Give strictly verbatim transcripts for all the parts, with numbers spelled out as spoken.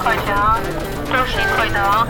койдо. Трошки койдо.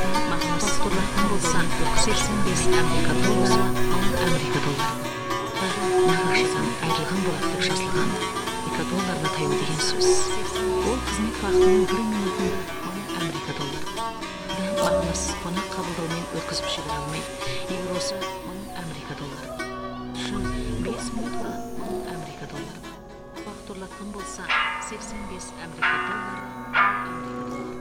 seksen бес Америка доллары, Америка доллары. нахақшыдан айырылған болады деп жазылған. екі долларына таяу деген сөз. Ол қызмет уақытының бір минутын мың америка доллары. Мағынасыз қонақ қабылдаумен өткізіп жібере алмай, егер осы мың америка доллары. Шын бес минутқа мың америка доллары. Уақыт ұрлатқан болса, сексен бес америка доллары. Америка доллары.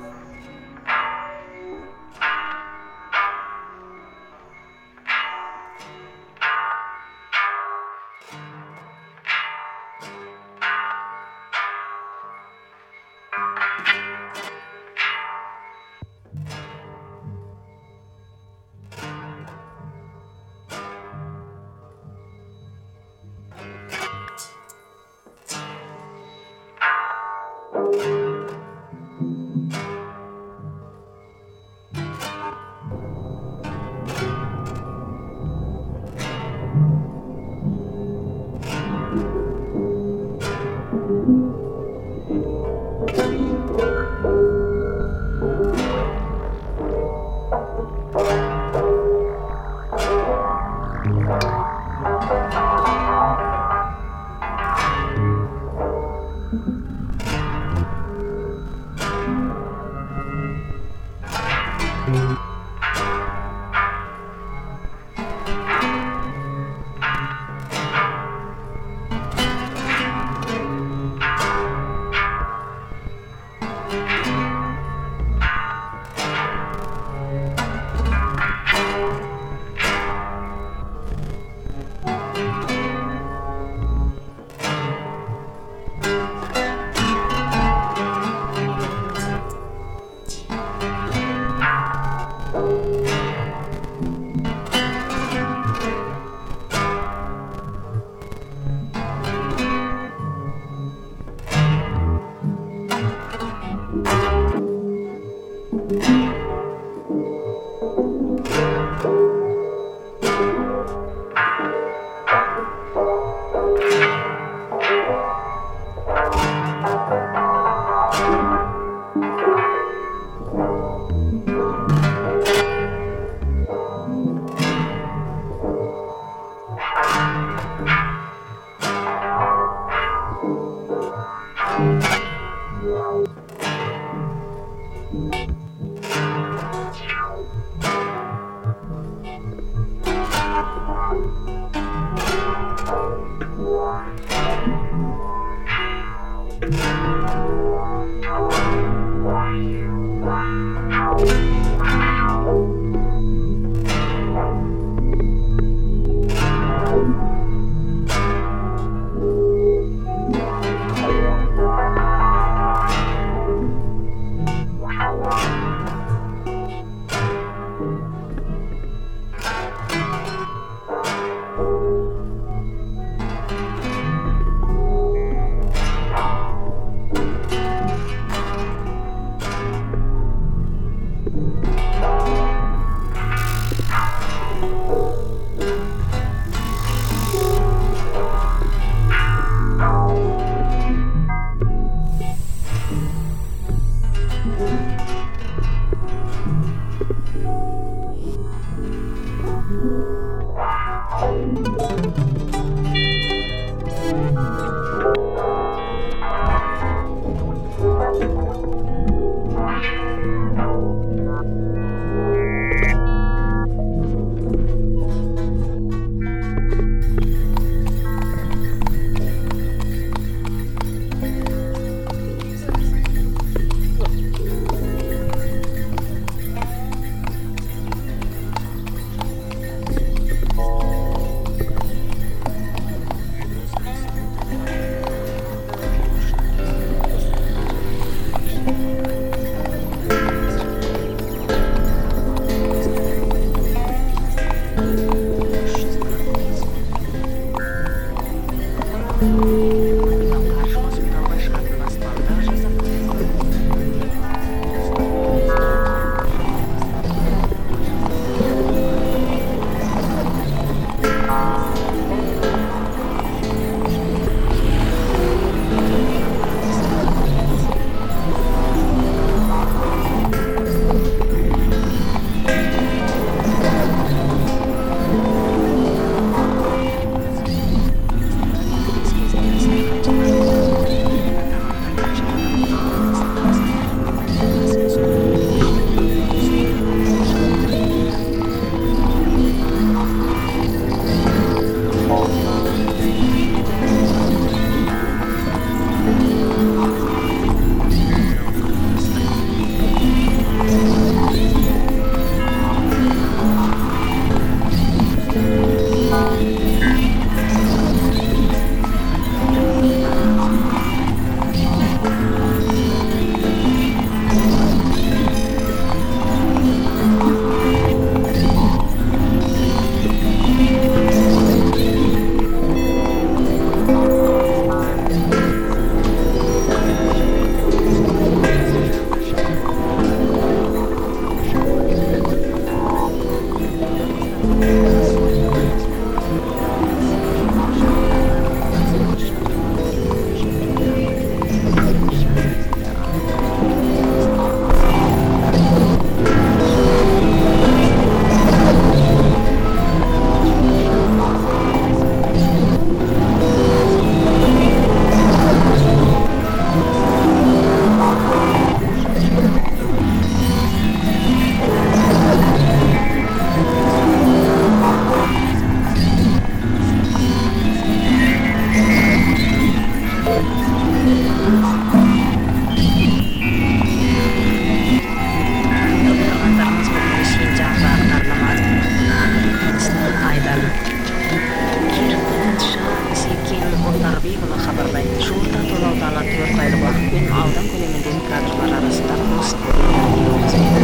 жасайды. Жуырда тоналдана төрт айлық уақытпен аудан көлеміндегі кадрлар арасында қос кадрлардан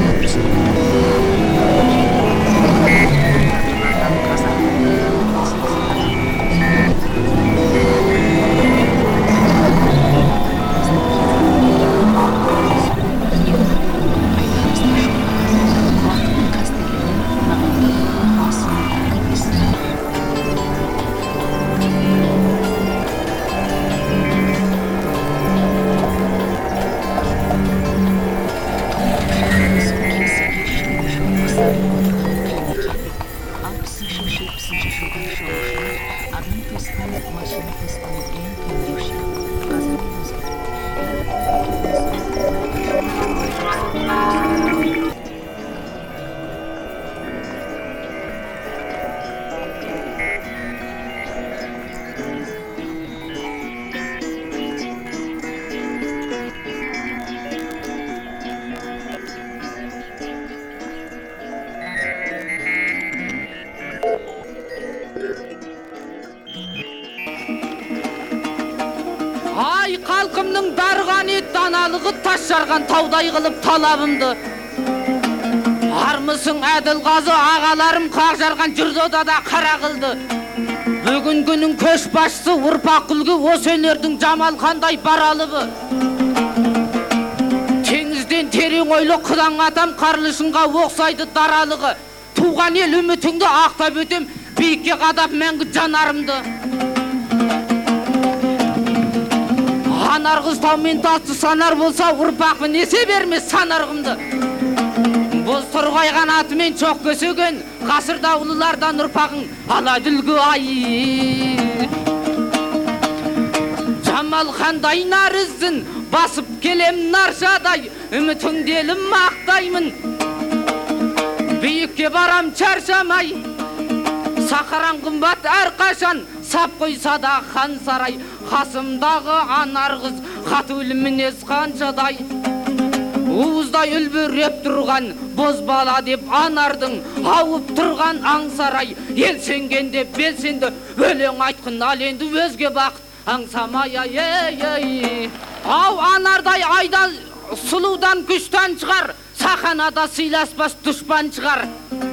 қазақ Ай халқымның дарғани даналығы тас жарған таудай қылып талабымды. Армысың әділ қазы ағаларым қақ жарған жүрдодада қара қылды. Бүгін күнің көш башысы ұрпақ үлгі осы өнердің жамал қандай баралыбы. Теңізден терең ойлы қыдан атам қарлышынға оқсайды даралығы. Туған ел үмітіңді ақтап өтем, биікке қадап мәңгі жанарымды. Анарғыз таумен тасты санар болса, ұрпақпын есе бермес санарғымды. Боз тұрғай қанатымен чоқ көсеген, ғасырда ұлылардан ұрпағың аладүлгі ай. Жамал қандай нарызын, басып келем наршадай, үмітіңделім мақтаймын. Биікке барам чаршамай, сақарам қымбат әрқашан, сап қойса да хан сарай. Қасымдағы анарғыз қат өлімінез қаншадай. Уыздай үлбіреп тұрған боз бала деп анардың, ауып тұрған аңсарай. Ел сенгенде белсенді өлең айтқын, ал енді өзге бақыт аңсамай. Ей-ей, ау анардай айдан сұлудан күштен шығар, сақанада сыйласпас дұшпан шығар.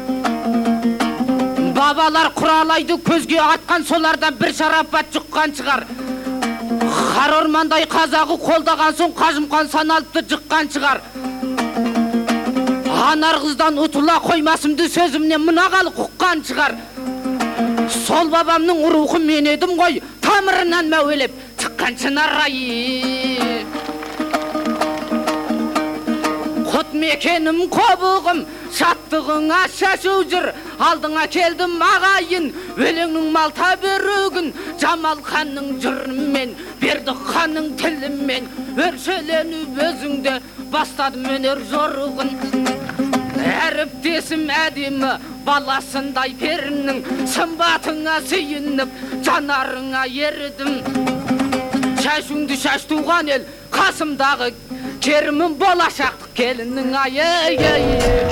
Бабалар құралайды көзге атқан, солардан бір шарапат жұққан шығар. Қар ормандай қазағы қолдаған соң қажымқан саналыпты жыққан шығар. Анарғыздан ұтыла қоймасымды сөзімнен мұнағалы құққан шығар. Сол бабамның рухы мен едім ғой, тамырынан мәуелеп шыққан шынар ай. Құт мекенім қобығым, шаттығыңа шашу жүр, алдыңа келдім ағайын, өлеңнің малта берігін, Жамал ханның жырымен, берді ханның тілімен, өршеленіп өзіңде бастадым өнер жорығын. Әріптесім әдемі баласындай перімнің, сымбатыңа сүйініп, жанарыңа ерідім. Шашыңды шаш туған ел, қасымдағы керімім болашақтық келінің ай-ей-ей.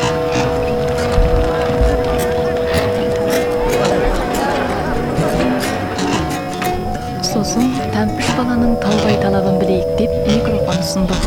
Сосын тәмпіш баланың талбай талабын білейік деп микрофон ұсындық.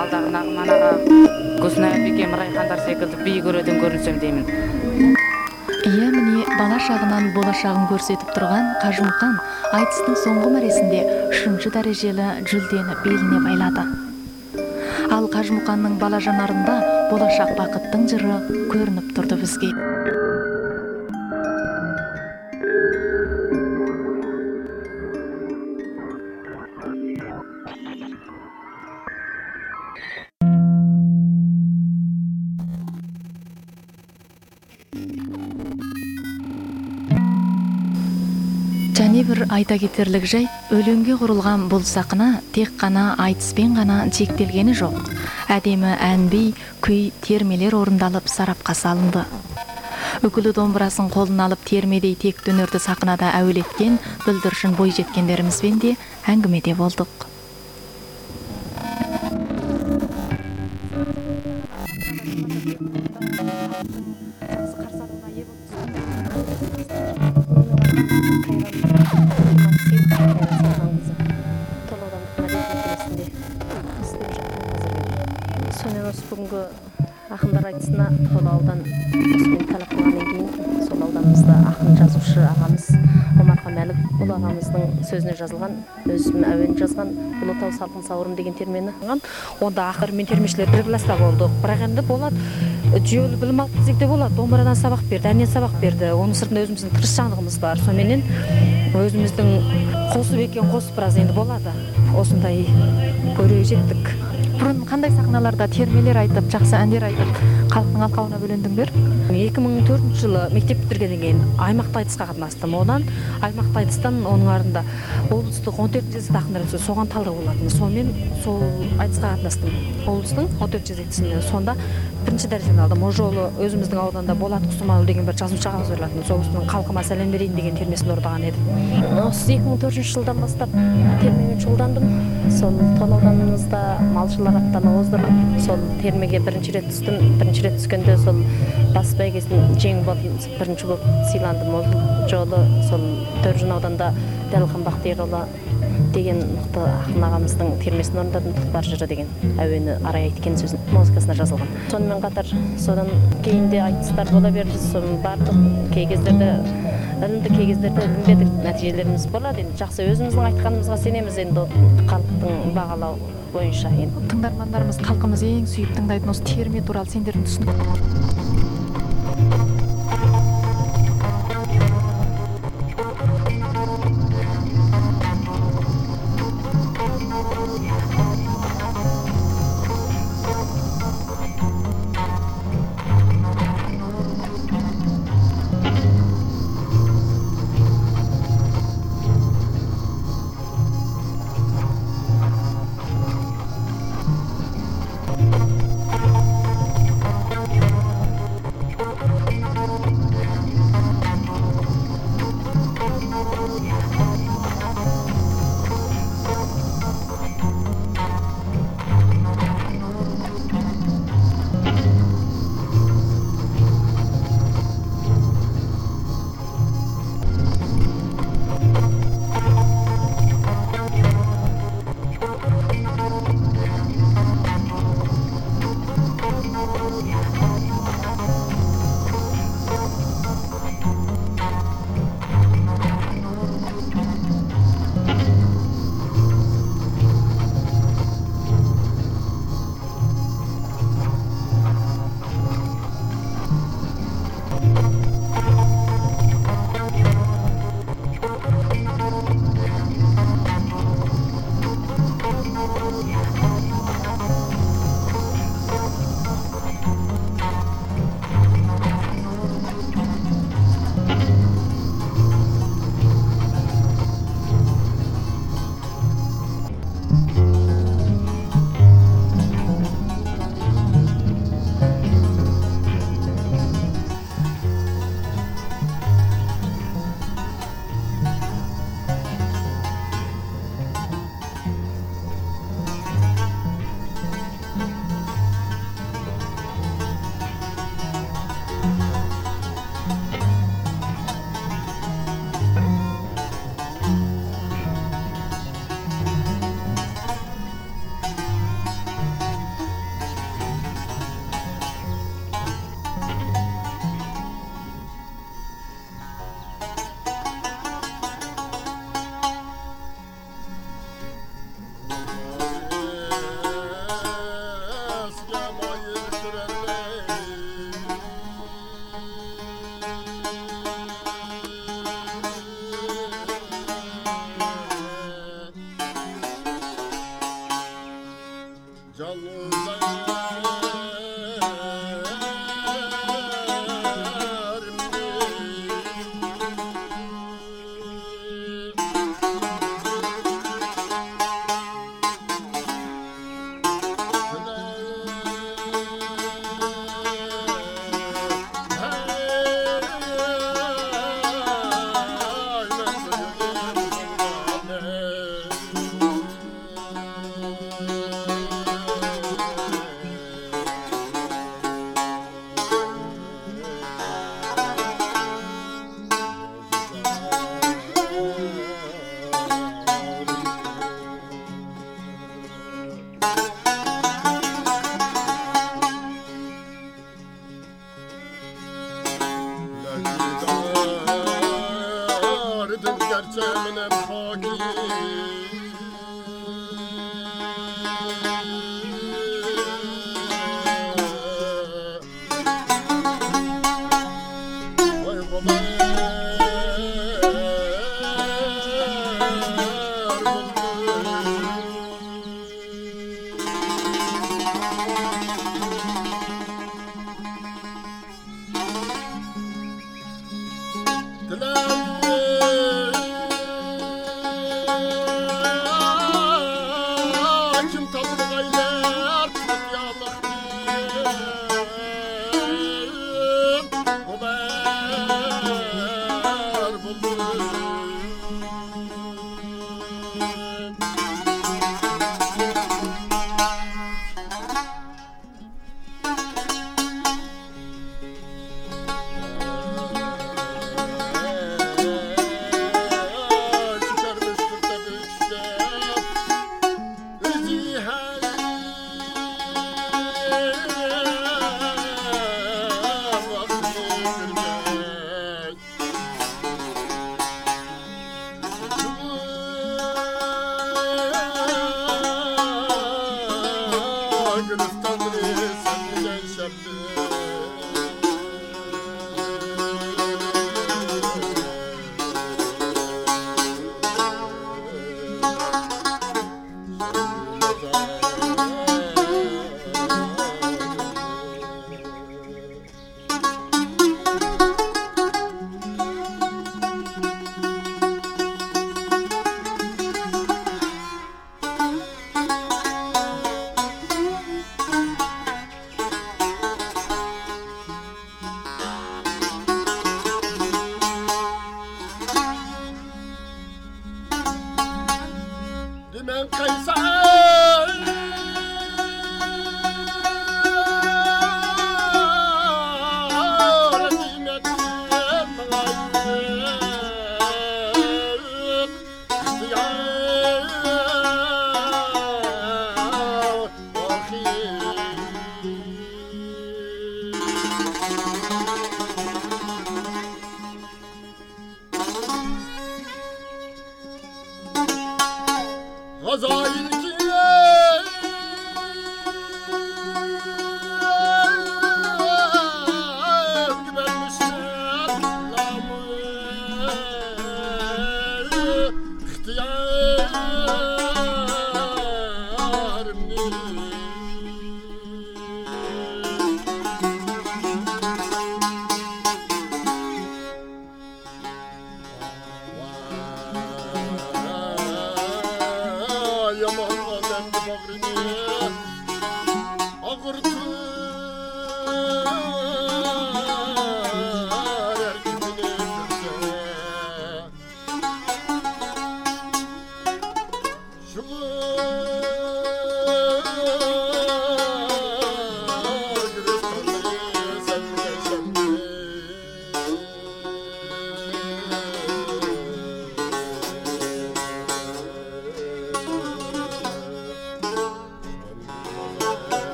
алдарындағы манаға Гүлнар бекем Райхандар секілді биік өреден көрінсем деймін. Иә, міне бала шағынан болашағын көрсетіп тұрған Қажымұқан айтыстың соңғы мәресінде үшінші дәрежелі жүлдені беліне байлады. Ал Қажымұқанның бала жанарында болашақ бақыттың жыры көрініп тұрды бізге. Және бір айта кетерлік жайт, өлеңге құрылған бұл сахна тек қана айтыспен ғана шектелгені жоқ. Әдемі ән-би, күй, термелер орындалып сарапқа салынды. Үкілі домбырасын қолына алып термедей тек өнерді сахнада әуелеткен бүлдіршін бой жеткендерімізбен де әңгімеде болдық. Сонымен осы бүгінгі ақындар айтысына Тола аудан осымен талап қылғаннан кейін сол ауданымызда ақын жазушы ағамыз Омархан Мәлік ұлы ағамыздың сөзіне жазылған, өзім әуен жазған Ұлытау салқын сауырым деген термені. Онда ақыр мен термешілер бір класста болдық. Бірақ енді болады, жүйелі білім алып десек те болады. Домбырадан сабақ берді, әннен сабақ берді. Оның сыртында өзіміздің тырысшандығымыз бар. Соменен өзіміздің қосып екен қосып біраз енді болады. Осындай көре жеттік. Бұрын қандай сахналарда термелер айтып, жақсы әндер айтып, халықтың алқауына бөлендіңдер? екі мың төртінші жылы мектеп бітіргеннен кейін аймақтық айтысқа қатынастым. Одан аймақтық айтыстан оның артында облыстық он төрт жезекті ақындар айтысы соған талдау болатын. Сонымен сол айтысқа қатынастым. Облыстың он төрт жезектісіне сонда бірінші дәрежені алдым. Ол жолы өзіміздің ауданда Болат Құсымалы деген бір жазушы ағамыз болатын. Сол кісінің халқыма сәлем берейін деген термесін орындаған едім. Осы екі мың төртінші жылдан бастап термемен шұғылдандым. Сол Тола ауданымызда малшылар аттаны оздырдым. Сол термеге бірінші рет түстім. Бірінші рет түскенде сол бас бәйгесін жеңіп алып бірінші болып сыйландым. Ол жолы сол Төржін ауданда Дәлхан Бақтиярұлы деген мықты ақын ағамыздың термесін орындадым. Тұлпар жыры деген әуені Арай Айткен сөзін музыкасына жазылған. Сонымен қатар содан кейін де айтыстар бола берді. Соның бардық. Кей кездерде ілінді, кей кездерде ілінбедік. Нәтижелеріміз болады. Енді жақсы өзіміздің айтқанымызға сенеміз енді халықтың бағалау бойынша. Тыңдармандарымыз, халқымыз ең сүйіп тыңдайтын осы терме туралы сендердің түсінік. زمنم خاکی وای خدا دلم